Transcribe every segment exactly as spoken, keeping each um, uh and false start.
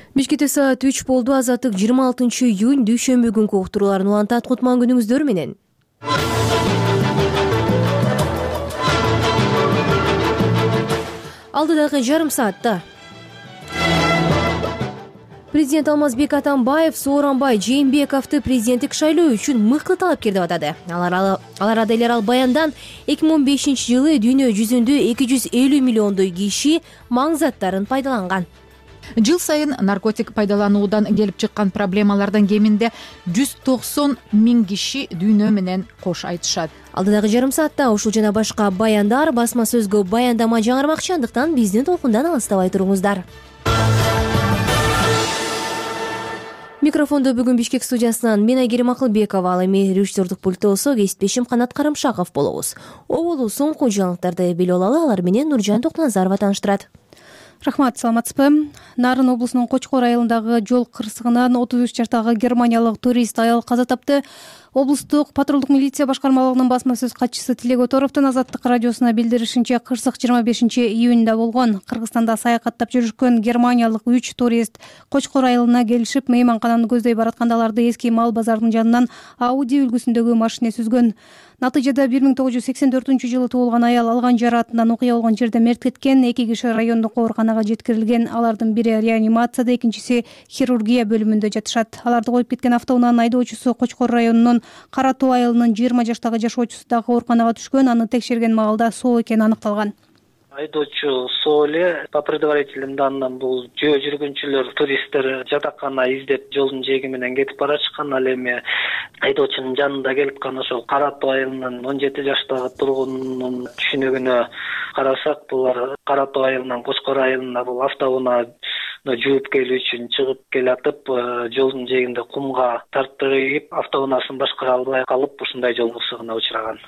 Бишкекте саат үч болду. Азаттык жыйырма алтынчы июнь дүйшөмбү күнкү уктурууларын улантат. Кутман күнүңүздөр менен. Алдыдагы жарым саатта президент Алмазбек Атамбаев Сооронбай Жээнбековду президенттик шайлоо үчүн мыкты талапкер деп атады. Алар алар эле ал баяндан эки миң он бешинчи жылы дүйнө жүзүндө эки жүз элүү миллиондой киши маң заттарын пайдаланган. Жыл сайын наркотик пайдалануудан келип чыккан проблемалардан кеминде жүз токсон миң киши дүйнө менен кош айтышат. Алдыдагы жарым саатта ушул жана башка баяндар, басма сөзгө баяндама жаңырмакчы, андыктан биздин толкундан алыстабай туруңуздар. Микрофондо бүгүн Бишкек студиясынан мен Айгерим Акылбекова, ал эми режиссердук пультта болсо кесиптешим Канат Карымшаков болобуз. Оболу соңку жаңылыктарды билип алалы, алар менен Нуржан Токтоназарова тааныштырат. Рахмат, саламатсызбы? Нарын облусунун Кочкор айылындагы жол кырсыгынан отуз үч жаштагы германиялык турист аял каза тапты. Облустук патрулдук милиция башкармалыгынын басма сөз катчысы Тилек Которовдун Азаттык радиосуна билдиришинче, кырсык жыйырма бешинчи июнда болгон. Кыргызстанда саякаттап жүрүшкөн германиялык үч турист Кочкор айылына келишип, мейманкананы көздөй баратканда аларды эски мал базарынын жанынан Ауди үлгүсүндөгү машине сүзгөн. Натыйжада бир миң тогуз жүз сексен төртүнчү жылы туулган аял алган жараатынан окуя болгон жерде мерт кеткен. Эки киши райондук ооруканага жеткирилген. Алардын бири реанимацияда, экинчиси хирургия бөлүмүндө жатышат. Аларды коюп кеткен автоунаанын айдоочусу Кочкор районунун Кара Тоо айылынын жыйырма жаштагы жашоочусу дагы ооруканага түшкөн. Аны текшерген маалда соо экени аныкталган. Айдоочу соо эле. По предварительным данным, бул жөө жүргүнчүлөр, туристтер жатакана издеп жолдун жээги менен кетип барачкан. Ал эми айдоочунун жанында келип кана ошол Кара Тоо айылынын он жети жаштагы тургунунун түшүнүгүнө карасак, булар Кара Тоо айылынан Кочкор айылына бул автоунаа жууп келүү үчүн чыгып келатып, жолдун жээгинде кумга тартырып, автоунаасын башкара албай калып, ушундай жол кырсыгына учураган.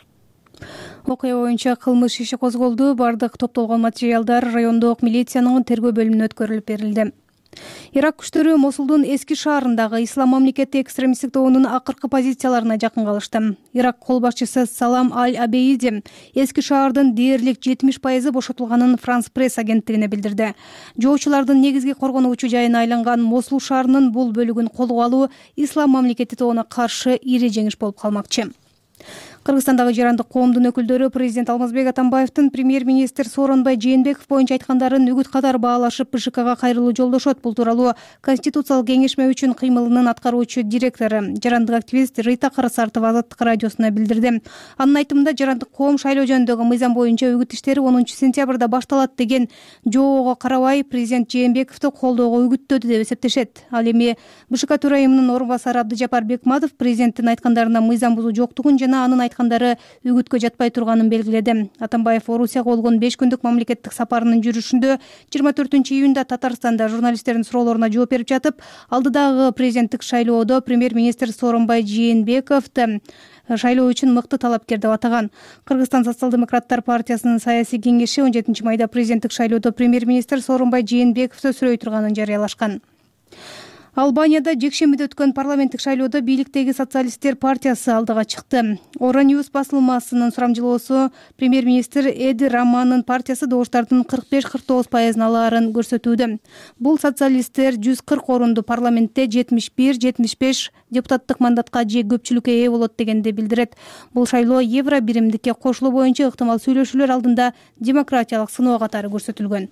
Окуя боюнча кылмыш иши козголду. Бардык топтолгон материалдар райондук милициянын тергөө бөлүмүнө өткөрүлүп берилди. Ирак күчтөрү Мосулдун эски шаарындагы Ислам мамлекети экстремисттик тобунун акыркы позицияларына жакын калышты. Ирак кол башчысы Салам Аль-Абейди эски шаардын дээрлик жетимиш пайызы бошотулганын Франс пресс агенттигине билдирди. Жоочулардын негизги коргонуучу жайына айланган Мосул шаарынын бул бөлүгүн колго алуу Ислам мамлекети тобуна каршы ири жеңиш болуп калмакчы. Кыргызстандагы жарандык коомдун өкүлдөрү президент Алмазбек Атамбаевдин премьер-министр Сооронбай Жээнбеков боюнча айткандарын үгүт катар баалашып, БШКга кайрылуу жолдошот. Бул тууралуу Конституциялык кеңешме үчүн кыймылынын аткаруучу директору, жарандык активист Рита Карасартова Азаттык радиосуна билдирди. Анын айтымында, жарандык коом шайлоо жөнүндөгү мыйзам боюнча үгүт иштери онунчу сентябрда башталат деген жоого карабай президент Жээнбековду колдоого үгүттөдү деп эсептешет. Ал эми БШК төрайымынын орун басары Абдыжапар Бекматов президенттин айткандарына мыйзам бузуу жоктугун жана анын айткандары үгүткө жатпай турганын белгиледи. Атамбаев Орусияга болгон беш күндүк мамлекеттик сапарынын жүрүшүндө жыйырма төртүнчү июнда Татарстанда журналисттердин суроолоруна жооп берип жатып, алдыдагы президенттик шайлоодо премьер-министр Сооронбай Жээнбековду шайлоо үчүн мыкты талапкер деп атаган. Кыргызстан социал-демократтар партиясынын саясий кеңеши он жетинчи майда президенттик шайлоодо премьер-министр Сооронбай Жээнбековду сүрөй турганын жарыялашкан. Албанияда жекшембиде өткөн парламенттик шайлоодо бийликтеги социалисттер партиясы алдыга чыкты. Euronews басылмасынын сурамжылоосу премьер-министр Эди Раманын партиясы добуштардын кырк беш кырк тогуз пайызын алаарын көрсөтүүдө. Бул социалисттер жүз кырк орунду парламентте жетимиш бир жетимиш беш депутаттык мандатка же көпчүлүккө ээ болот дегенди билдирет. Бул шайлоо евро биримдикке кошулуу боюнча ыктымал сүйлөшүүлөр алдында демократиялык сыноо катары көрсөтүлгөн.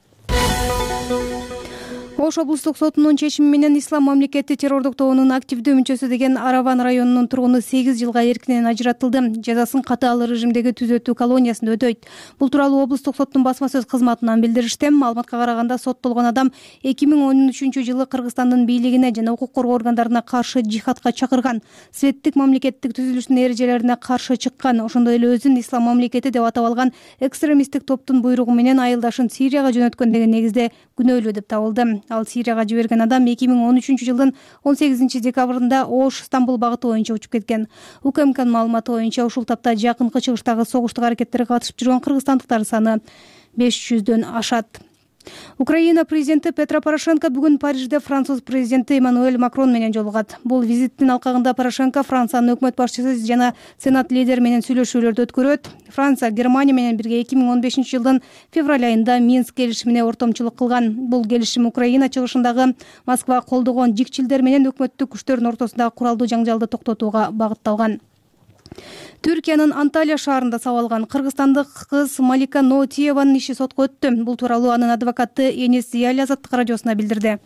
Ош облустук сотунун чечими менен Ислам мамлекети террордук тобунун активдүү мүчөсү деген Араван районунун тургуну сегиз жылга эркинен ажыратылды. Жазасын катаал режимдеги түзөтүү колониясында өтөйт. Бул тууралуу облустук соттун басма сөз кызматынан билдиришти. Маалыматка караганда, соттолгон адам эки миң он үчүнчү жылы Кыргызстандын бийлигине жана укук коргоо органдарына каршы жихадка чакырган, светтик мамлекеттик түзүлүшүнүн эрежелерине каршы чыккан, ошондой эле өзүн Ислам мамлекети деп атап алган экстремисттик топтун буйругу менен айылдашын Сирияга жөнөткөн деген негизде күнөөлүү деп табылды. Ал Сирияга жиберген адам эки миң он үчүнчү жылдын он сегизинчи декабрында Ош Стамбул багыты боюнча учуп кеткен. УКМКнын маалыматы боюнча ушул тапта жакынкы чыгыштагы согуштук аракеттерге катышып жүргөн кыргызстандыктар саны беш жүздөн ашат. Украина президенти Петро Порошенко бүгүн Парижде француз президенти Эммануэль Макрон менен жолугат. Бул визиттин алкагында Порошенко Франциянын өкмөт башчысы жана сенат лидери менен сүйлөшүүлөрдү өткөрөт. Франция Германия менен бирге эки миң он бешинчи жылдын февраль айында Минск келишимине ортомчулук кылган. Бул келишим Украина чыгышындагы Москва колдогон жикчилдер менен өкмөттүк күчтөрдүн ортосундагы куралдуу жаңжалды токтотууга багытталган. Түркиянын Анталия шаарында сабалган кыргызстандык кыз Малика Ноотиеванын иши сотко өттү. Бул тууралуу анын адвокаты Энис Зияль Азаттык радиосуна билдирди.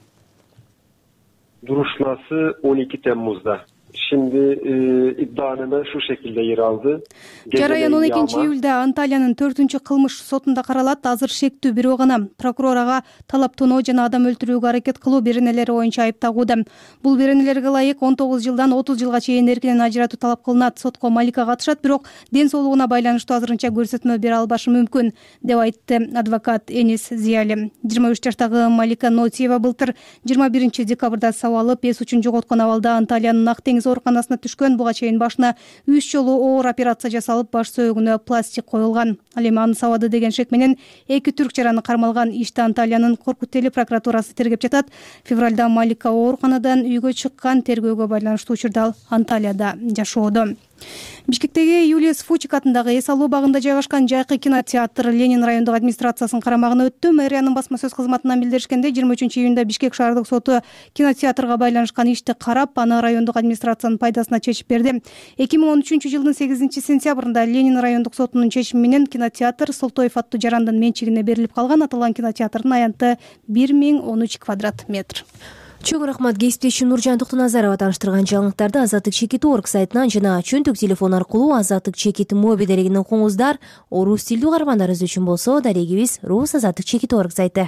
Duruşması on iki Temmuz'da. Şimdi e, iddianame şu şekilde yer aldı. Жараян он экинчи июлда Анталиянын төртүнчү кылмыш сотунда каралат. Азыр шектүү бирөө гана. Прокурор ага талап тоноо жана адам өлтүрүүгө аракет кылуу беренелери боюнча айыптагууда. Бул беренелерге ылайык он тогуз жылдан отуз жылга чейин эркинен ажыратуу талап кылынат. Сотко Малика катышат, бирок ден соолугуна байланыштуу азырынча көрсөтмө бере албашы мүмкүн, деп айтты адвокат Энис Зияль. жыйырма үч жаштагы Малика Ноотиева былтыр жыйырма биринчи декабрда сабалып, эс учун жоготкон абалда Анталиянын Ак деңиз ооруканасына түшкөн. Буга чейин башына үч жолу оор операция жасалып, баш сөөгүнө пластик коюлган. Ал эми аны сабады деген шек менен эки түрк жараны кармалган. Ишти Анталиянын Коркут-Тели прокуратурасы тергеп жатат. Февралда Малика ооруканадан үйгө чыккан. Тергөөгө байланыштуу учурда ал Анталияда жашоодо. Бишкектеги Юлиус Фучик атындагы эс алуу багында жайгашкан жайкы кинотеатр Ленин райондук администрациясынын карамагына өттү. Мэриянын басма сөз кызматынан билдиришкенде, жыйырма үчүнчү июнда Бишкек шаардык соту кинотеатрга байланышкан ишти карап, аны райондук администрациянын пайдасына чечип берди. эки миң он үчүнчү жылдын сегизинчи сентябрында Ленин райондук сотунун чечими менен кинотеатр Солтоев аттуу жарандын менчигине берилип калган. Аталган кинотеатрдын аянты бир миң он үч квадрат метр. Чоң рахмат. Кесиптешим Нуржан Токтуназарова тааныштырган жаңылыктарды Азаттык чекит орг сайтынан жана чөнтүк телефон аркылуу Азаттык чекит моби дарегинен окуңуздар. Орус тилдүү угармандарыбыз үчүн болсо дарегибиз Рус Азаттык чекит орг сайты.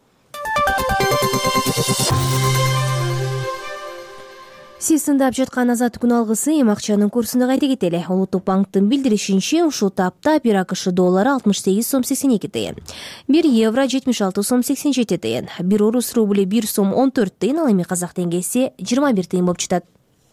Сиз тыңдап жаткан Азаттык күн алгысы эми акчанын курсуна кайта кетели. Улуттук банктын билдиришинче, ушул тапта бир АКШ доллары алтымыш сегиз сом сексен эки тыйын, бир евро жетимиш алты сом сексен жети тыйын, бир орус рубли бир сом он төрт тыйын, ал эми казак теңгеси жыйырма бир тыйын болуп жатат.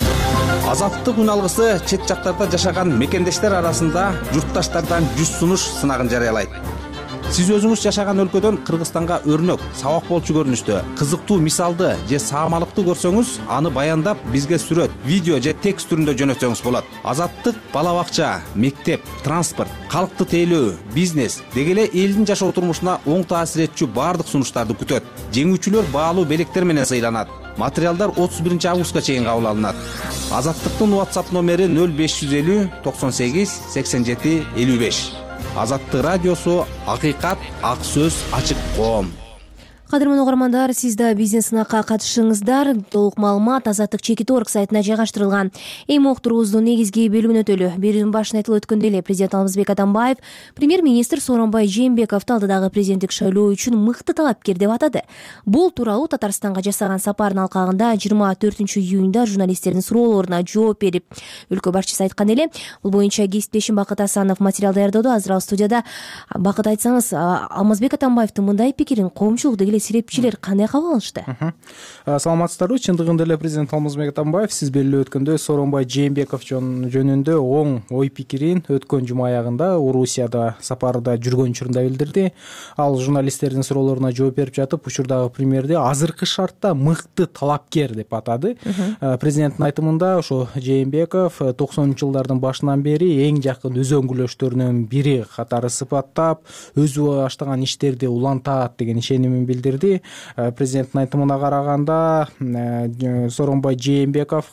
Азаттык күн алгысы чет жактарда жашаган мекендештер арасында журтташтардан жүз сунуш сынагын жарыялайт. Сиз өзүңүз жашаган өлкөдөн Кыргызстанга өрнөк, сабак болчу көрүнүштө, кызыктуу мисалды же саамалыкты көрсөңүз, аны баяндап бизге сүрөт, видео же текст түрүндө жөнөтсөңүз болот. Азаттык бала бакча, мектеп, транспорт, калкты тейлөө, бизнес деги эле элдин жашоо турмушуна оң таасир этчү баардык сунуштарды күтөт. Жеңүүчүлөр баалуу белектер менен сыйланат. Материалдар отуз биринчи августка чейин кабыл алынат. Азаттыктын WhatsApp номери нөл беш жүз элүү токсон сегиз сексен жети элүү беш. Азаттык радиосу, акыйкат, ак сөз, ачык коом. Кадырман угармандар, сиз да бизнес сынакка катышыңыздар. Толук маалымат Азаттык чекит орг сайтына жайгаштырылган. Эми уктуруубуздун негизги бөлүгүнө өтөлү. Берүүнүн башында айтылып өткөндөй эле президент Алмазбек Атамбаев премьер-министр Сооронбай Жээнбековду алдыдагы президенттик шайлоо үчүн мыкты талапкер деп атады. Бул тууралуу Татарстанга жасаган сапарынын алкагында жыйырма төртүнчү июнда журналисттердин суроолоруна жооп берип, өлкө башчысы айткан эле. Бул боюнча кесиптешим Бакыт Асанов материал даярдоодо. Азыр ал студияда. Бакыт, айтсаңыз, Алмазбек Атамбаевдин мындай пикирин коомчулук деги сирепчилер кандай кабыл алышты? Саламатсыздарбы? Чындыгында эле президент Алмазбек Атамбаев сиз белгилеп өткөндөй Сооронбай Жээнбеков жөнүндө оң ой пикирин өткөн жума аягында Орусияда сапарда жүргөн учурунда билдирди. Ал журналисттердин суроолоруна жооп берип жатып, учурдагы премьерди азыркы шартта мыкты талапкер деп атады. Президенттин айтымында ошо Жээнбеков токсонунчу жылдардын башынан бери эң жакын өзөңгүлөштөрүнүн бири катары сыпаттап, өзү баштаган иштерди улантат деген ишенимин билдирди. Президенттин айтымына караганда, Сооронбай Жээнбеков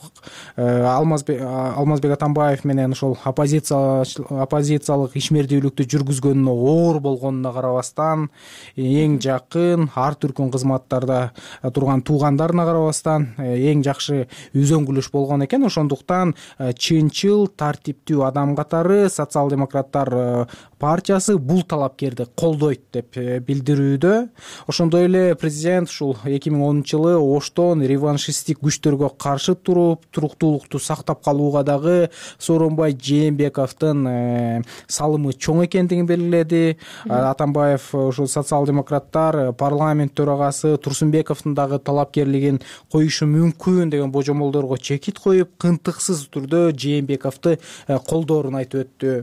Алмазбек Атамбаев менен ошол оппозициялык ишмердүүлүктү жүргүзгөнүнө оор болгонуна карабастан, эң жакын ар түркүн кызматтарда турган туугандарына карабастан эң жакшы үзөңгүлөш болгон экен. Ошондуктан чынчыл, тартиптүү адам катары социал-демократтар партиясы бул талапкерди колдойт деп билдирүүдө. Ошондой эле президент ушул эки миң онунчу жылы Оштон реваншисттик күчтөргө каршы туруп, туруктуулукту сактап калууга дагы Сооронбай Жээнбековдун салымы чоң экендигин белгиледи. Атамбаев ушул социал-демократтар парламент төрагасы Турсунбековдун дагы талапкерлигин коюшу мүмкүн деген божомолдорго чекит коюп, кынтыксыз түрдө Жээнбековду колдоорун айтып өттү.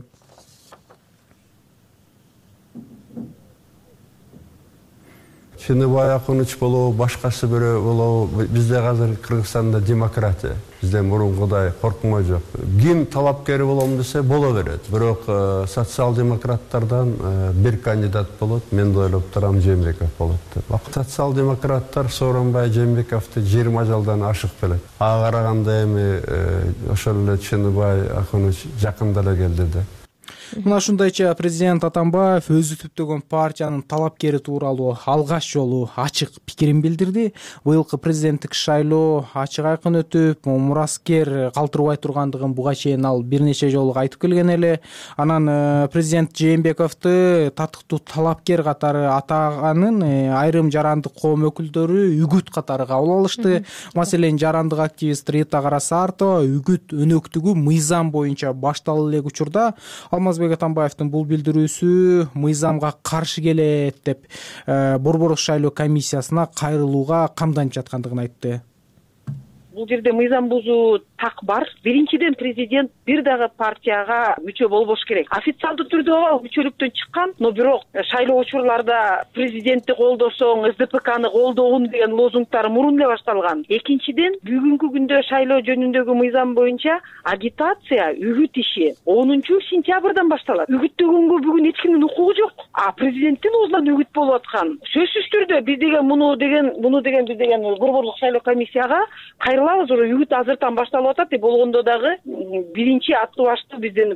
Чыныбай Акуныч болобу, башкасы бирөө болобу, бизде азыр Кыргызстанда демократия. Бизде мурункудай коркмоо жок. Ким талапкери болом десе боло берет. Бирок социал-демократтардан бир кандидат болот. Мен ойлоп турам Жээнбеков болот деп. Социал-демократтар Сооронбай Жээнбековду жыйырма жылдан ашык белет. Ага караганда эми ошол эле Чыныбай Акуныч жакында эле келди да. Мына ушундайча президент Атамбаев өзү түптөгөн партиянын талапкери тууралуу алгач жолу ачык пикирин билдирди. Быйылкы президенттик шайлоо ачык айкын өтүп, мураскер калтырбай тургандыгын буга чейин ал бир нече жолу айтып келген эле. Анан президент Жээнбековду татыктуу талапкер катары атаганын айрым жарандык коом өкүлдөрү үгүт катары кабыл алышты. Маселен, жарандык активист Рита Карасартова үгүт өнөктүгү мыйзам боюнча башталып элек учурда Алмазбек Атамбаевдин бул билдирүүсү мыйзамга каршы келет деп Борбордук шайлоо комиссиясына кайрылууга камданып жаткандыгын айтты. Бул жерде мыйзам бузуу так бар. Биринчиден президент бир дагы партияга мүчө болбош керек. Официалдуу түрдө ал мүчөлүктөн чыккан, но бирок шайлоо учурларда президентти колдосоң, эс дэ пэ каны колдогун деген лозунгдар мурун эле башталган. Экинчиден, бүгүнкү күндө шайлоо жөнүндөгү мыйзам боюнча агитация, үгүт иши онунчу сентябрдан башталат. Үгүттөгөнгө бүгүн эч кимдин укугу жок. А президенттин оозунан үгүт болуп аткан. Сөзсүз түрдө биз деген муну деген, муну деген биз деген Борбордук шайлоо комиссияга кайрылабыз, үгүт азыртан башталып атат деп болгондо дагы биринчи аттуу башты бизден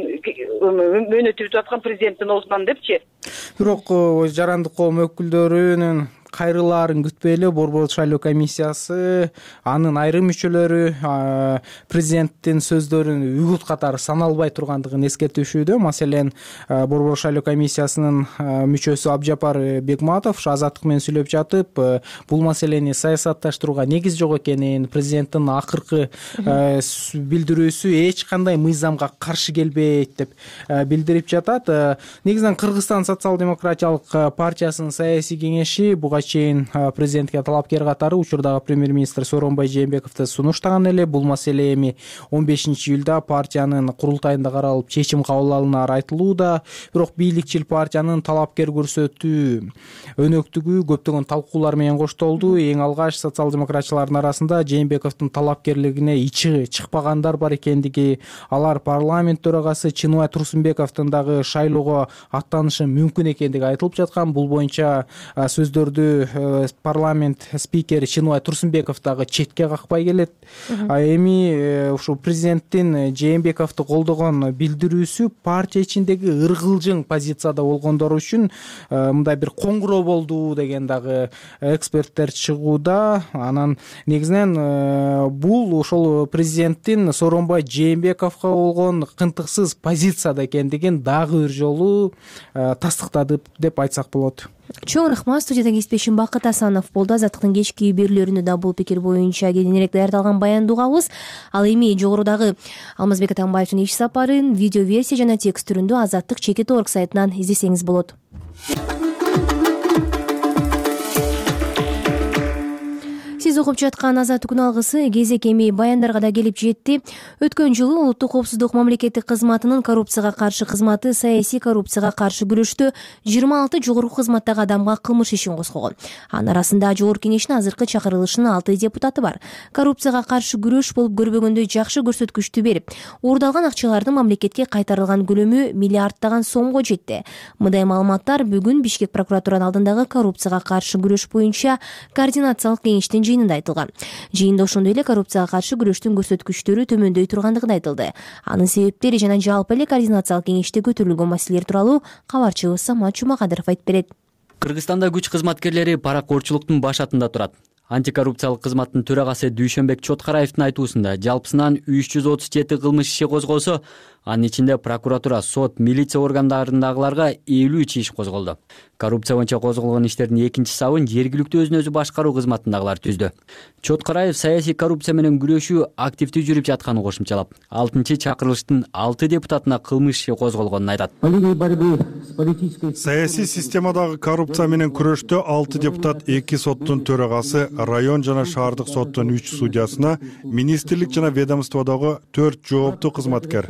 мөөнөтүп аткан президенттин оозунан депчи. Бирок жарандык коом өкүлдөрүнүн кайрылаарын күтпөй эле Борбордук шайлоо комиссиясы анын айрым мүчөлөрү президенттин сөздөрүн үгүт катары саналбай тургандыгын эскертишүүдө. Маселен, Борбордук шайлоо комиссиясынын мүчөсү Абжапар Бекматов Азаттык менен сүйлөп жатып, бул маселени саясатташтырууга негиз жок экенин, президенттин акыркы билдирүүсү эч кандай мыйзамга каршы келбейт деп билдирип жатат. Негизинен Кыргызстан социал-демократиялык партиясынын саясий кеңеши буга чейин президентке талапкер катары учурдагы премьер-министр Сооронбай Жээнбековду сунуштаган эле. Бул маселе эми он бешинчи июлда партиянын курултайында каралып чечим кабыл алынары айтылууда. Бирок бийликчил партиянын талапкер көрсөтүү өнөктүгү көптөгөн талкуулар менен коштолду. Эң алгач социал-демократчылардын арасында Жээнбековдун талапкерлигине ичи чыкпагандар бар экендиги, алар парламент төрагасы Чыныбай Турсунбековдун дагы шайлоого аттанышы мүмкүн экендиги айтылып жаткан. Бул боюнча сөздөрдү парламент спикери Чыныбай Турсунбеков дагы четке какпай келет. А эми ушул президенттин Жээнбековду колдогон билдирүүсү партия ичиндеги ыргылжың позицияда болгондор үчүн мындай бир коңгуроо болду деген дагы эксперттер чыгууда. Анан негизинен бул ошол президенттин Сооронбай Жээнбековго болгон кынтыксыз позицияда экендигин дагы бир жолу тастыктады деп айтсак болот. Чоң рахмат. Студияда кеспешим Бакыт Асанов болду. Азаттыктын кечки берүүлөрүндө да бул пикир боюнча кененирээк даярдалган баянды угабыз. Ал эми жогорудагы Алмазбек Атамбаевдин иш сапарын видео версия жана текст түрүндө азаттык чекит точка орг сайтынан издесеңиз болот. Сиз угуп жаткан Азаттык күн алгысы кезек эми баяндарга да келип жетти. Өткөн жылы Улуттук коопсуздук мамлекеттик кызматынын коррупцияга каршы кызматы саясий коррупцияга каршы күрөштө жыйырма алты жогорку кызматтагы адамга кылмыш ишин козгогон. Анын арасында Жогорку кеңештин азыркы чакырылышынын алты депутаты бар. Коррупцияга каршы күрөш болуп көрбөгөндөй жакшы көрсөткүчтү берип, уурдалган акчалардын мамлекетке кайтарылган көлөмү миллиарддаган сомго жетти. Мындай маалыматтар бүгүн Бишкек прокуратуранын алдындагы коррупцияга каршы күрөш боюнча координациялык кеңештин жыйынында айтылган. Жыйында ошондой эле коррупцияга каршы күрөштүн көрсөткүчтөрү төмөндөй тургандыгын айтылды. Анын себептери жана жалпы эле координациялык кеңеште көтөрүлгөн маселелер тууралуу кабарчыбыз Самат Жумакадыров айтып берет. Кыргызстанда күч кызматкерлери паракорчулуктун башатында турат. Антикоррупциялык кызматтын төрагасы Дүйшөнбек Чоткараевдин айтуусунда жалпысынан үч жүз отуз жети кылмыш иши козголсо, анын ичинде прокуратура, сот, милиция органдарындагыларга элүү үч иш козголду. Коррупция боюнча козголгон иштердин экинчи сабын жергиликтүү өзүн өзү башкаруу кызматындагылар түздү. Чоткараев саясий коррупция менен күрөшүү активдүү жүрүп жатканын кошумчалап, алтынчы чакырылыштын алты депутатына кылмыш иши козголгонун айтат. Саясий системадагы коррупция менен күрөштө алты депутат, эки соттун төрагасы, район жана шаардык соттун үч судьясына, министрлик жана ведомстводогу төрт жооптуу кызматкер,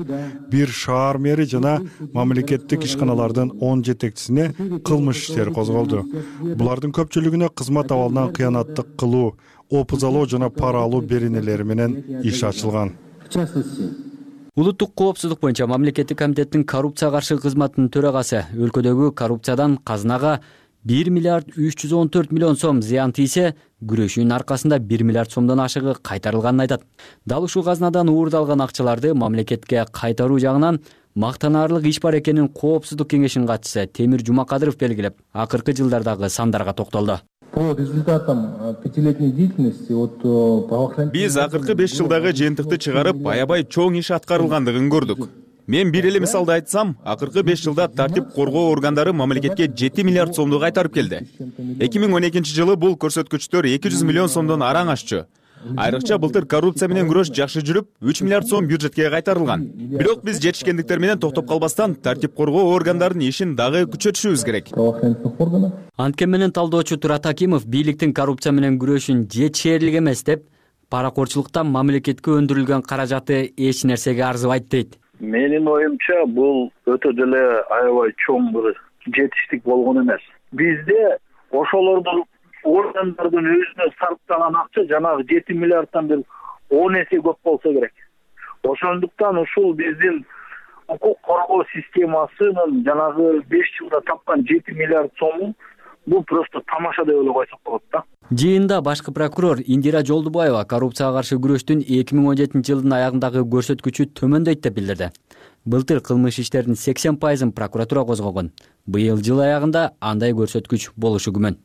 бир шаар мэри жана мамлекеттик ишканалардын он жетекчисине кылмыш иштери козголду. Булардын көпчүлүгүнө кызмат абалынан кыянаттык кылуу, опузалоо жана пара алуу беренелери менен иш ачылган. Улуттук коопсуздук боюнча мамлекеттик комитеттин коррупция каршы кызматынын төрагасы өлкөдөгү коррупциядан казынага бир миллиард үч жүз он төрт миллион сом зыян тийсе, күрөшүүнүн аркасында бир миллиард сомдон ашыгы кайтарылганын айтат. Дал ушул казынадан уурдалган акчаларды мамлекетке кайтаруу жагынан мактанаарлык иш бар экенин Коопсуздук кеңешинин катчысы Темир Жумакадыров белгилеп, акыркы жылдардагы сандарга токтолду. По результатам пятилетней деятельности от правоохранительных... Биз акыркы беш жылдагы жыйынтыкты чыгарып, аябай чоң иш аткарылгандыгын көрдүк. Мен бир эле мисалды айтсам, акыркы беш жылда тартип коргоо органдары мамлекетке жети миллиард сомду кайтарып келди. эки миң он экинчи жылы бул көрсөткүчтөр эки жүз миллион сомдон араң ашчу. Айрыкча былтыр коррупция менен күрөш жакшы жүрүп, үч миллиард сом бюджетке кайтарылган. Бирок биз жетишкендиктер менен токтоп калбастан тартип коргоо органдарынын ишин дагы күчөтүшүбүз керек. Анткен менен талдоочу Турат Акимов бийликтин коррупция менен күрөшүн жетишээрлик эмес деп, паракорчулуктан мамлекетке өндүрүлгөн каражаты эч нерсеге арзыбайт дейт. Менин оюмча бул өтө деле аябай чоң бир жетиштик болгон эмес. Бизде ошолордун органдардын өзүнө сарптаган акча жанагы жети миллиардтан бир он эсе көп болсо керек. Ошондуктан ушул биздин укук коргоо системасынын жанагы беш жылда тапкан жети миллиард сому бул просто тамаша деп эле койсок болот да. Жыйында башкы прокурор Индира Жолдубаева коррупцияга каршы күрөштүн эки миң он жетинчи жылдын аягындагы көрсөткүчү төмөндөйт деп билдирди. Былтыр кылмыш иштердин сексен пайызын прокуратура козгогон. Быйыл жыл аягында андай көрсөткүч болушу күмөн.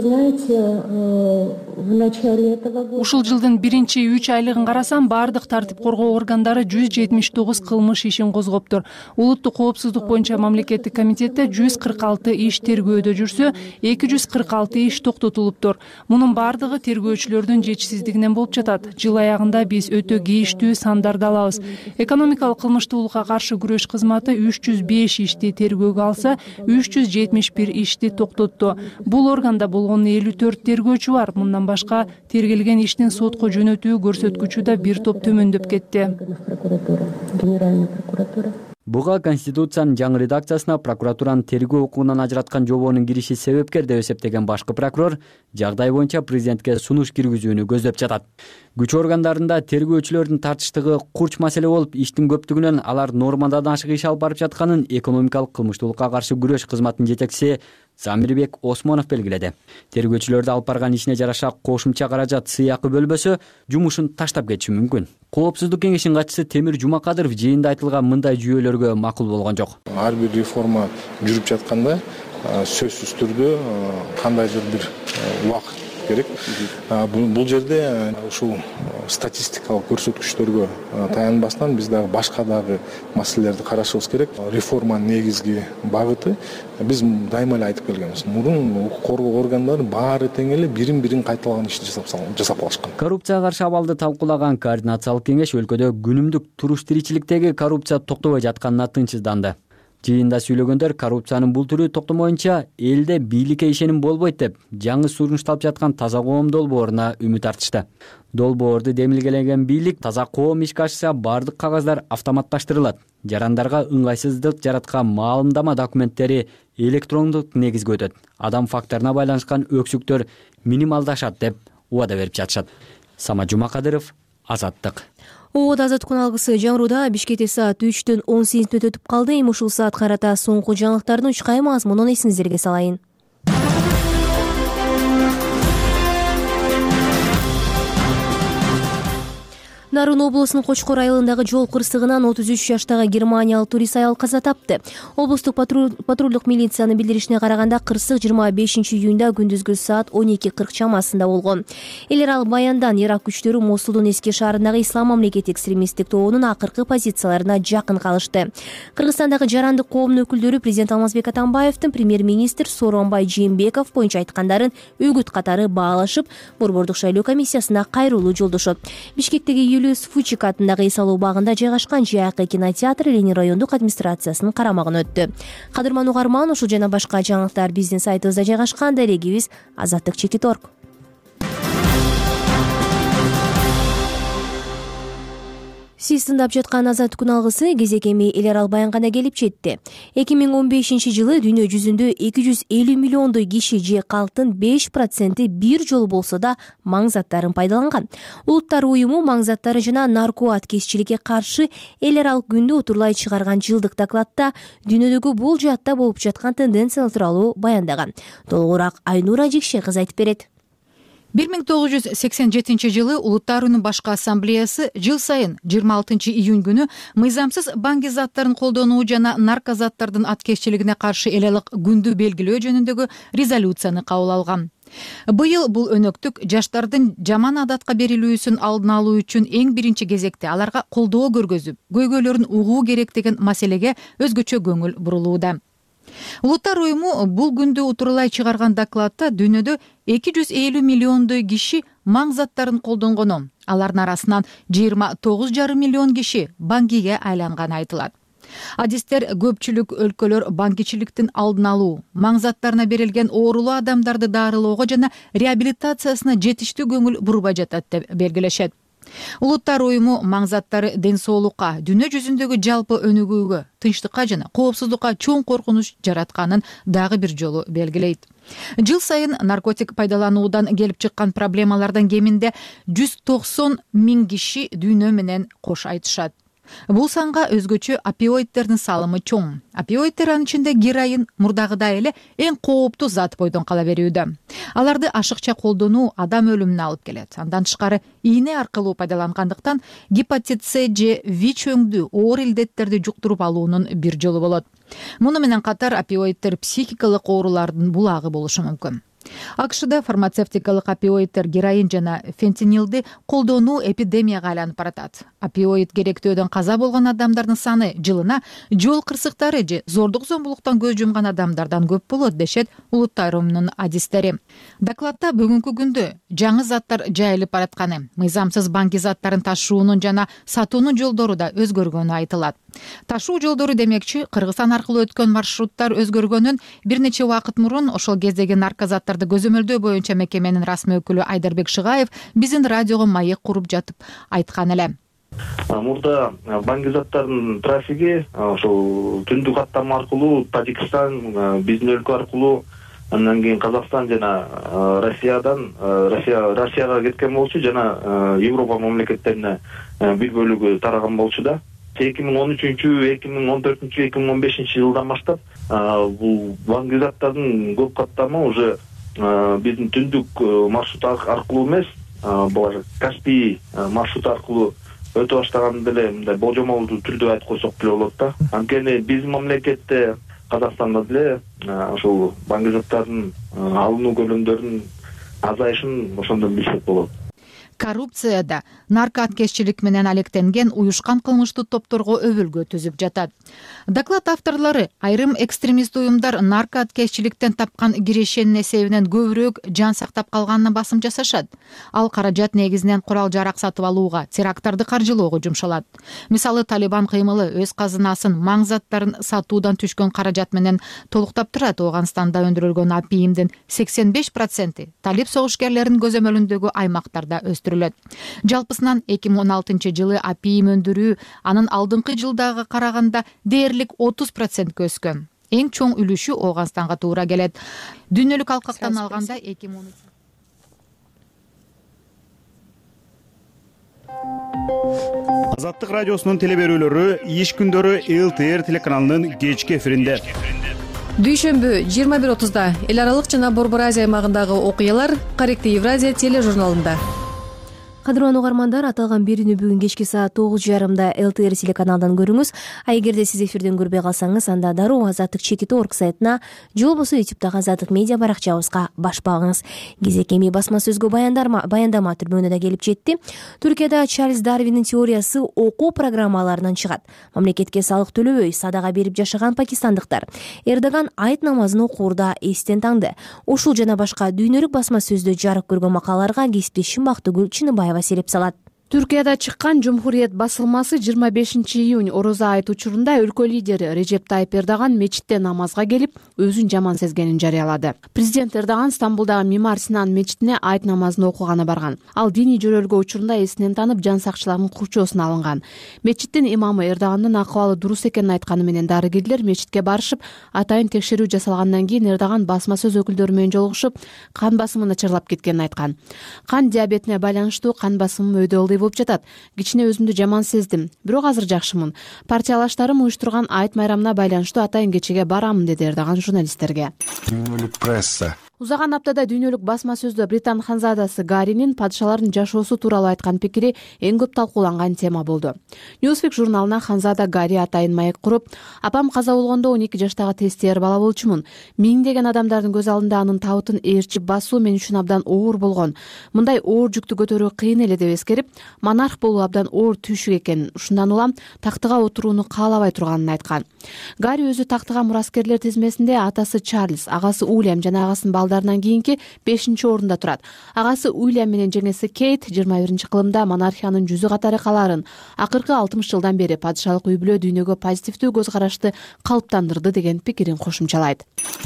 Ушул жылдын биринчи үч айлыгын карасам, бардык тартип коргоо органдары жүз жетимиш тогуз кылмыш ишин козгоптур. Улуттук коопсуздук боюнча мамлекеттик комитетте жүз кырк алты иш тергөөдө жүрсө, эки жүз кырк алты иш токтотулуптур. Мунун бардыгы тергөөчүлөрдүн жетишсиздигинен болуп жатат. Жыл аягында биз өтө кейиштүү сандарды алабыз. Экономикалык кылмыштуулукка каршы күрөш кызматы үч жүз беш ишти тергөөгө алса, үч жүз жетимиш бир ишти токтотту. Бул органда болгон элүү төрт тергөөчү бар. Мындан башка тергелген иштин сотко жөнөтүү көрсөткүчү да бир топ төмөндөп кетти. Буга Конституциянын жаңы редакциясына прокуратуранын тергөө укугунан ажыраткан жобонун кириши себепкер деп эсептеген башкы прокурор жагдай боюнча президентке сунуш киргизүүнү көздөп жатат. Күч органдарында тергөөчүлөрдүн тартыштыгы курч маселе болуп, иштин көптүгүнөн алар нормадан ашык иш алып барып жатканын экономикалык кылмыштуулукка каршы күрөш кызматынын жетекчиси Замирбек Осмонов белгиледи. Тергөөчүлөрдү алып барган ишине жараша кошумча каражат сыйакы бөлбөсө, жумушун таштап кетиши мүмкүн. Коопсуздук кеңешинин катчысы Темир Жумакадыров жыйында айтылган мындай жүйөлөргө макул болгон жок. Ар бир реформа жүрүп жатканда сөзсүз түрдө кандайдыр бир убакыт керек. Бул жерде ушул статистикалык көрсөткүчтөргө таянбастан биз дагы башка дагы маселелерди карашыбыз керек. Реформанын негизги багыты биз дайыма эле айтып келгенбиз. Мурун укук коргоо органдары баары тең эле бирин-бирин кайталаган ишти жасап алышкан. Коррупцияга каршы абалды талкуулаган координациялык кеңеш өлкөдө күнүмдүк туруш тиричиликтеги коррупция токтобой жатканына тынчсызданды. Жыйында сүйлөгөндөр коррупциянын бул түрү токтомоюнча элде бийликке ишеним болбойт деп, жаңы сунушталып жаткан таза коом долбооруна үмүт артышты. Долбоорду демилгелеген бийлик таза коом ишке ашса бардык кагаздар автоматташтырылат. Жарандарга ыңгайсыздык жараткан маалымдама документтери электрондук негизге өтөт. Адам факторуна байланышкан өксүктөр минималдашат деп убада берип жатышат. Самат Жумакадыров, Азаттык. Оот азаттык алгысы жаңыруда Бишкекте саат үчтөн он сегиз мүнөт өтүп калды. Эми ушул саат карата соңку жаңылыктардын үч кайым мазмунун эсиңиздерге салайын. Нарын облусунун Кочкор айылындагы жол кырсыгынан отуз үч жаштагы германиялык турист аял каза тапты. Облустук патрулдук милициянын билдиришине караганда кырсык жыйырма бешинчи июнда күндүзгү саат он эки кырк чамасында болгон. Элер ал баяндан Ирак күчтөрү Мосулдун эски шаарындагы Ислам мамлекети экстремисттик тобунун акыркы позицияларына жакын калышты. Кыргызстандагы жарандык коомдун өкүлдөрү президент Алмазбек Атамбаевдин премьер-министр Сооронбай Жээнбеков боюнча айткандарын үгүт катары баалашып, борбордук шайлоо комиссиясына кайрылуу жолдошот. Бишкектеги Фучик атындагы эс алуу багында жайгашкан Жайакы кинотеатр Ленин райондук администрациясынын карамагына өттү. Кадырман угарман, ушул жана башка жаңылыктар биздин сайтыбызда жайгашкан. Дарегибиз азаттык чекит точка орг. Сиз тыңдап жаткан Азаттык күн алгысы кезек эми эл аралык баянгана келип жетти. эки миң он бешинчи жылы дүйнө жүзүндө эки жүз элүү миллиондой киши же калктын беш проценти бир жолу болсо да маң заттарын пайдаланган. Улуттар уюму маң заттары жана нарко аткезчиликке каршы эл аралык күндү утурлай чыгарган жылдык докладта дүйнөдөгү бул жаатта болуп жаткан тенденциялар тууралуу баяндаган. Толугураак Айнура Жекше кыз айтып берет. бир миң тогуз жүз сексен жетинчи жылы Улуттар уюмунун башкы ассамблеясы жыл сайын жыйырма алтынчы июнь күнү мыйзамсыз банги заттарын колдонуу жана нарко заттардын аткезчилигине каршы эл аралык күндү белгилөө жөнүндөгү резолюцияны кабыл алган. Быйыл бул өнөктүк жаштардын жаман адатка берилүүсүн алдын алуу үчүн эң биринчи кезекте аларга колдоо көргөзүп, көйгөйлөрүн угуу керек деген маселеге өзгөчө көңүл бурулууда. Улуттар уюму бул күндү утурлай чыгарган докладта дүйнөдө эки жүз элүү миллиондой киши маң заттарын колдонгону, алардын арасынан жыйырма тогуз жарым миллион киши бангиге айланганы айтылат. Адистер көпчүлүк өлкөлөр бангичиликтин алдын алуу, маң заттарына берилген оорулуу адамдарды дарылоого жана реабилитациясына жетиштүү көңүл бурбай жатат деп белгилешет. Улуттар уюму маң заттары ден соолукка, дүйнө жүзүндөгү жалпы өнүгүүгө, тынчтыкка жана коопсуздукка чоң коркунуч жаратканын дагы бир жолу белгилейт. Жыл сайын наркотик пайдалануудан келип чыккан проблемалардан кеминде жүз токсон миң киши дүйнө менен кош айтышат. Бул санга өзгөчө опиоидтердин салымы чоң. Опиоидтер анын ичинде героин мурдагыдай эле эң кооптуу зат бойдон кала берүүдө. Аларды ашыкча колдонуу адам өлүмүнө алып келет. Андан тышкары ийне аркылуу пайдалангандыктан гепатит С же ВИЧ өңдүү оор илдеттерди жуктуруп алуунун бир жолу болот. Муну менен катар опиоидтер психикалык оорулардын булагы болушу мүмкүн. АКШда фармацевтикалык опиоидтер героин жана фентанилди колдонуу эпидемияга айланып баратат. Опиоид керектөөдөн каза болгон адамдардын саны жылына жол кырсыктары же зордук зомбулуктан көз жумган адамдардан көп болот дешет Улуттар уюмунун адистери. Докладта бүгүнкү күндө жаңы заттар жайылып баратканы, мыйзамсыз банги заттарын ташуунун жана сатуунун жолдору да өзгөргөнү айтылат. Ташуу жолдору демекчи Кыргызстан аркылуу өткөн маршруттар өзгөргөнүн бир нече убакыт мурун ошол кездеги наркозаттарды көзөмөлдөө боюнча мекеменин расмий өкүлү Айдарбек Шыгаев биздин радиого маек куруп жатып айткан эле. Мурда банги заттардын трафиги ошол түндүк каттама аркылуу Тажикстан, биздин өлкө аркылуу, андан кийин Казакстан жана Россиядан Россия Россияга кеткен болчу жана Европа мамлекеттерине бир бөлүгү тараган болчу да. эки миң он үчүнчү, эки миң он төртүнчү, эки миң он бешинчи жылдан баштап бул банги заттардын көп каттамы уже биздин түндүк маршрут аркылуу эмес, бул Каспий маршрут аркылуу өтө баштаган деле мындай болжомолдуу түрдө айтып койсок деле болот да. Анткени биздин мамлекетте, Казакстанда деле ошол банги заттардын алынуу көлөмдөрүнүн азайышын ошондон билсек болот. Коррупцияда нарко аткезчилик менен алектенген уюшкан кылмыштуу топторго өбөлгө түзүп жатат. Доклад авторлору айрым экстремист уюмдар нарко аткезчиликтен тапкан кирешенин эсебинен көбүрөөк жан сактап калганына басым жасашат. Ал каражат негизинен курал жарак сатып алууга, теракттарды каржылоого жумшалат. Мисалы, Талибан кыймылы өз казынасын маң заттарын сатуудан түшкөн каражат менен толуктап турат. Ооганстанда өндүрүлгөн апийимдин сексен беш проценти талип согушкерлеринин көзөмөлүндөгү аймактарда өстүрүлөт. Жалпысынан эки миң он алтынчы жылы апийим өндүрүү анын алдыңкы жылдагы караганда дээрлик отуз процентке өскөн. Эң чоң үлүшү Ооганстанга туура келет. Дүйнөлүк алкактан алганда эки миң он үч Азаттык радиосунун телеберүүлөрү иш күндөрү эл тэ эр телеканалынын кечки эфиринде. Дүйшөмбү жыйырма бир отузда эл аралык жана Борбор Азия аймагындагы окуялар Каректи Евразия тележурналында. Кадырлуу угармандар, аталган берүүнү бүгүн кечки саат тогуз жарымда эл тэ эр телеканалдан көрүңүз. А эгерде сиз эфирден көрбөй калсаңыз, анда дароо азаттык чеки точка орг сайтына же болбосо ютубтагы азаттык медиа баракчабызга баш багыңыз. Кезек эми басма сөзгө баяндама түрмөгүнө да келип жетти. Түркияда Чарльз Дарвиндин теориясы окуу программаларынан чыгат. Мамлекетке салык төлөбөй садага берип жашаган пакистандыктар Эрдоган айт намазын окуурда эстен таңды. Ушул жана башка дүйнөлүк басма сөздө жарык көргөн макалаларга кесиптешим Бактыгүл Чыныбаева сереп салат. Түркияда чыккан Жумхуриет басылмасы жыйырма бешинчи июнь орозо айт учурунда өлкө лидери Режеп Тайып Эрдоган мечитте намазга келип, өзүн жаман сезгенин жарыялады. Президент Эрдоган Стамбулдагы Мимар Синан мечитине айт намазын окуганы барган. Ал диний жөрөлгө учурунда эсинен танып, жан сакчыларынын курчоосуна алынган. Мечиттин имамы Эрдогандын акыбалы дурус экенин айтканы менен дарыгерлер мечитке барышып, атайын текшерүү жасалгандан кийин Эрдоган басма сөз өкүлдөрү менен жолугушуп, кан басымы начарлап кеткенин айткан. Кан диабетине байланыштуу кан басымым өйдө болуп жатат. Кичине өзүмдү жаман сездим. Бирок азыр жакшымын. Партиялаштарым уюштурган айт майрамына байланыштуу атайын кечеге барамын, деди Эрдоган журналисттерге. Пресса Узаган аптада дүйнөлүк басма сөздө Британ ханзадасы Гаринин падышалардын жашоосу тууралуу айткан пикири эң көп талкууланган тема болду. Newsweek журналына ханзада Гари атайын маек куруп, апам каза болгондо он эки жаштагы тестер бала болчумун. Миңдеген адамдардын көз алдында анын табытын ээрчип басуу мен үчүн абдан оор болгон. Мындай оор жүктү көтөрүү кыйын эле деп эскерип, монарх болуу абдан оор түйшүк экенин, ушундан улам тактыга отурууну каалабай турганын айткан. Гари өзү тактыга мураскерлер тизмесинде атасы Чарльз, агасы Уильям жана агасынын балдарынан кийинки бешинчи орунда турат. Агасы Уильям менен жеңеси Кейт жыйырма биринчи кылымда монархиянын жүзү катары калаарын, акыркы алтымыш жылдан бери падышалык үй бүлө дүйнөгө позитивдүү көз карашты калыптандырды деген пикирин кошумчалайт.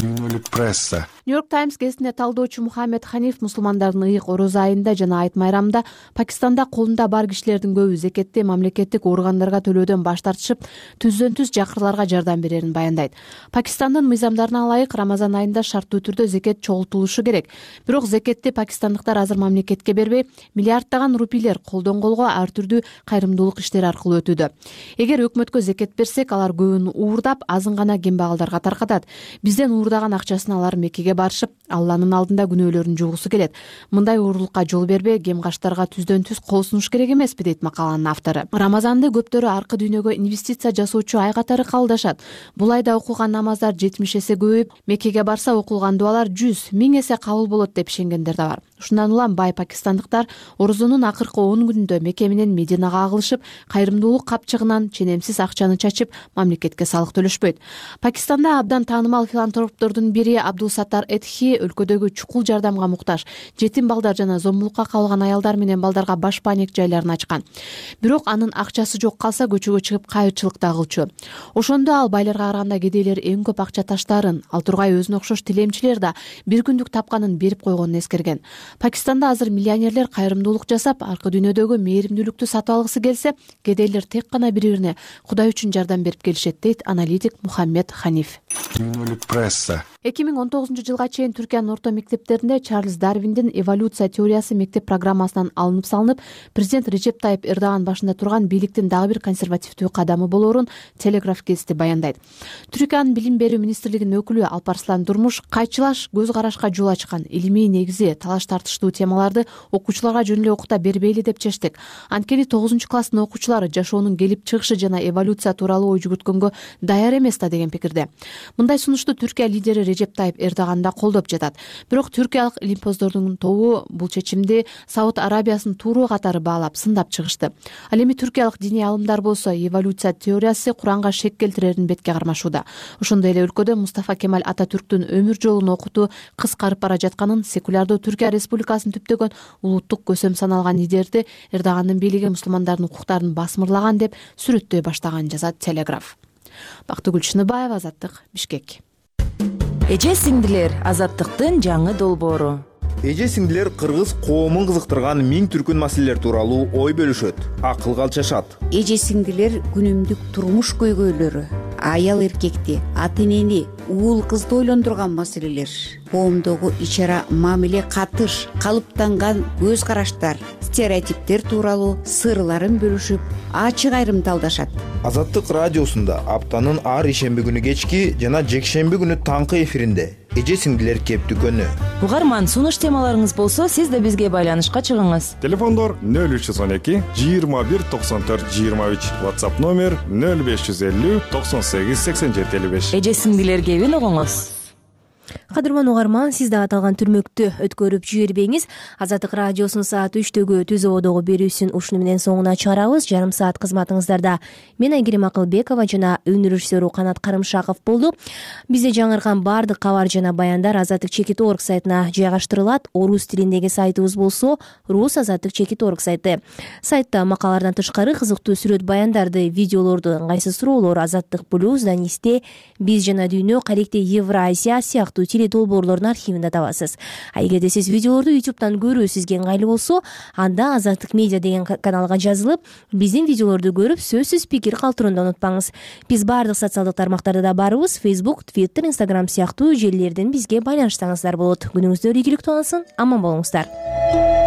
Пресса Нью-Йорк Таймс гезитине талдоочу Мухаммед Ханиф мусулмандардын ыйык орозо айында жана айт майрамында Пакистанда колунда бар кишилердин көбү зекетти мамлекеттик органдарга төлөөдөн баш тартышып, түздөн түз жакырларга жардам берерин баяндайт. Пакистандын мыйзамдарына ылайык Рамазан айында шарттуу түрдө зекет чогултулушу керек. Бирок зекетти пакистандыктар азыр мамлекетке бербей, миллиарддаган рупийлер колдон колго ар түрдүү кайрымдуулук иштери аркылуу өтүүдө. Эгер өкмөткө зекет берсек, алар көбүн уурдап, азын гана кембагалдарга таркатат. Бизден уурдаган акчасын алар Меккеге барышып, Алланын алдында күнөөлөрүн жугусу келет. Мындай уурулукка жол бербей, кемгаштарга түздөн түз кол сунуш керек эмеспи, дейт макаланын автору. Рамазанды көптөрү аркы дүйнөгө инвестиция жасоочу ай катары кабылдашат. Бул айда окулган намаздар жетимиш эсе көбөйүп, Меккеге барса окулган дуалар жүз, миң эсе кабыл болот деп ишенгендер да бар. Ушундан улам бай пакистандыктар орозонун акыркы он күнүндө Мекке менен Мединага агылышып, кайрымдуулук капчыгынан ченемсиз акчаны чачып, мамлекетке салык төлөшпөйт. Пакистанда абдан таанымал филантроптордун бири Абдул Саттар Эдхи өлкөдөгү чукул жардамга муктаж жетим балдар жана зомбулукка кабылган аялдар менен балдарга башпаанек жайларын ачкан. Бирок анын акчасы жок калса көчөгө чыгып кайырчылыкта кылчу. Ошондо ал байларга караганда кедейлер эң көп акча таштаарын, ал тургай өзүнө окшош тилемчилер да бир күндүк тапканын берип койгонун эскерген. Пакистанда азыр миллионерлер кайрымдуулук жасап, аркы дүйнөдөгү мээримдүүлүктү сатып алгысы келсе, кедейлер тек гана бири-бирине Кудай үчүн жардам берип келишет, дейт аналитик Мухаммед Ханиф. Пресса эки миң он тогузунчу жылга чейин Түркиянын орто мектептеринде Чарльз Дарвиндин эволюция теориясы мектеп программасынан алынып салынып, президент Режеп Тайып Эрдоган башында турган бийликтин дагы бир консервативдүү кадамы болоорун Телеграф гезити баяндайт. Түркиянын билим берүү министрлигинин өкүлү Алпарслан Дурмуш кайчылаш көз карашка жол ачкан, илимий негизи, талаш тартыштуу темаларды окуучуларга жөн эле окута бербейли деп чечтик. Анткени тогузунчу класстын окуучулары жашоонун келип чыгышы жана эволюция тууралуу ой жүгүрткөнгө даяр эмес да, деген пикирде. Мындай сунушту Түркия лидери Режеп Тайып Эрдоган да колдоп жатат. Бирок түркиялык илимпоздордун тобу бул чечимди Сауд Арабиясынын туру катары баалап, сындап чыгышты. Ал эми түркиялык диний алымдар болсо эволюция теориясы Куранга шек келтирерин бетке кармашууда. Ошондой эле өлкөдө Мустафа Кемаль Ататүрктүн өмүр жолун окутуу кыскарып бара жатканын, секулярдуу Түркия Республикасын түптөгөн улуттук көсөм саналган лидерди Эрдогандын бийлиги мусулмандардын укуктарын басмырлаган деп сүрөттөй баштаган, жазат Телеграф. Бактыгүл Чыныбаева, Азаттык, Бишкек. Эже сиңдилер, Азаттыктын жаңы долбоору. Эже сиңдилер кыргыз коомун кызыктырган миң түркүн маселелер тууралуу ой бөлүшөт, акылга алчашат. Эже сиңдилер күнүмдүк турмуш көйгөйлөрү, аял эркекти, ата энени, уул кызды ойлондурган маселелер, коомдогу ичара мамиле, катыш, калыптанган көз караштар, стереотиптер тууралуу сырларын бөлүшүп, ачык айрымдалдашат. Азаттык радиосунда аптанын ар ишемби күнү кечки жана жекшемби күнү таңкы эфиринде эже сиңдилер кептүкөнү. Угарман, сунуш темаларыңыз болсо, сиз да бизге байланышка чыгыңыз. Телефондор нөл үч жүз он эки жыйырма бир токсон төрт жыйырма үч, WhatsApp номер нөл беш жүз элүү токсон сегиз сексен жети элүү беш. Эже сиңдилер кебин угуңуз. кадырман угарман, сиз дагы аталган түрмөктү өткөрүп жибербеңиз. Азаттык радиосунун саат үчтөгү түз абодогу берүүсүн ушуну менен соңуна чыгарабыз. Жарым саат кызматыңыздарда мен Айгерим Акылбекова жана өнөр режиссеру Канат Карымшаков болду. Бизде жаңырган баардык кабар жана баяндар азаттык чекит точка орг сайтына жайгаштырылат. Орус тилиндеги сайтыбыз болсо рус азаттык чекит точка орг сайты. Сайтта макалалардан тышкары кызыктуу сүрөт баяндарды, видеолорду, ыңгайсыз суроолор, азаттык плюс, Данисте, биз жана дүйнө, Каректе Евразия сыяктуу долбоорлордун архивинде табасыз. А эгерде сиз видеолорду ютубтан көрүү сизге ыңгайлуу болсо, анда Азаттык медиа деген каналга жазылып, биздин видеолорду көрүп, сөзсүз пикир калтырууну унутпаңыз. Биз баардык социалдык тармактарда да барбыз. Facebook, Twitter, Instagram сыяктуу желилерден бизге байланыштарыңыздар болот. Күнүңүздөр ийгиликтүү болсун, аман болуңуздар.